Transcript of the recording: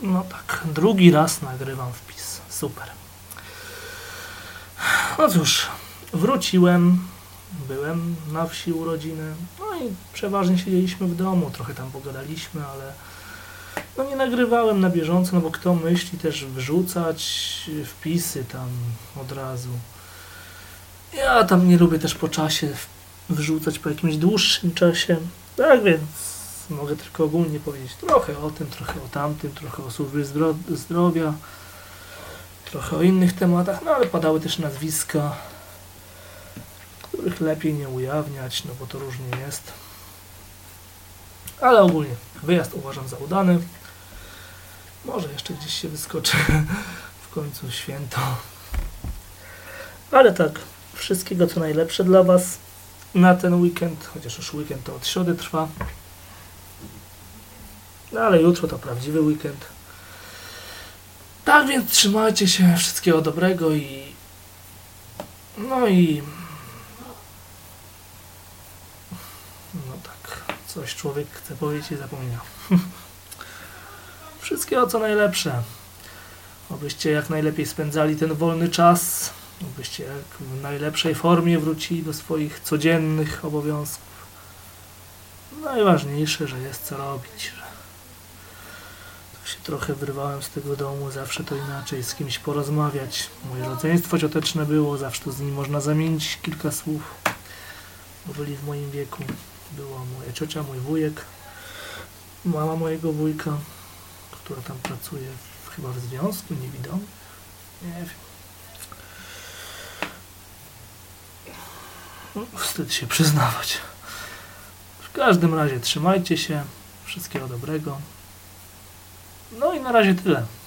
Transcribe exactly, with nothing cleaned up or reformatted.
No tak, drugi raz nagrywam wpis. Super. No cóż, wróciłem, byłem na wsi u rodziny, no i przeważnie siedzieliśmy w domu, trochę tam pogadaliśmy, ale no nie nagrywałem na bieżąco, no bo kto myśli też wrzucać wpisy tam od razu. Ja tam nie lubię też po czasie wrzucać, po jakimś dłuższym czasie, tak więc mogę tylko ogólnie powiedzieć trochę o tym, trochę o tamtym, trochę o służbie zdro zdrowia, trochę o innych tematach, no ale padały też nazwiska, których lepiej nie ujawniać, no bo to różnie jest. Ale ogólnie wyjazd uważam za udany. Może jeszcze gdzieś się wyskoczy w końcu święto. Ale tak, wszystkiego co najlepsze dla Was na ten weekend, chociaż już weekend to od środy trwa. No ale jutro to prawdziwy weekend. Tak więc trzymajcie się, wszystkiego dobrego i no i no tak, coś człowiek chce powiedzieć i zapomina. Wszystkiego co najlepsze. Obyście jak najlepiej spędzali ten wolny czas. Obyście jak w najlepszej formie wrócili do swoich codziennych obowiązków. Najważniejsze, że jest co robić. Że tak się trochę wyrwałem z tego domu, zawsze to inaczej, z kimś porozmawiać. Moje rodzeństwo cioteczne było, zawsze to z nim można zamienić kilka słów. Bo byli w moim wieku. Była moja ciocia, mój wujek, mama mojego wujka, która tam pracuje w, chyba w związku, niewidomy. Nie wiem. No, wstyd się przyznawać. W każdym razie trzymajcie się. Wszystkiego dobrego. No i na razie tyle.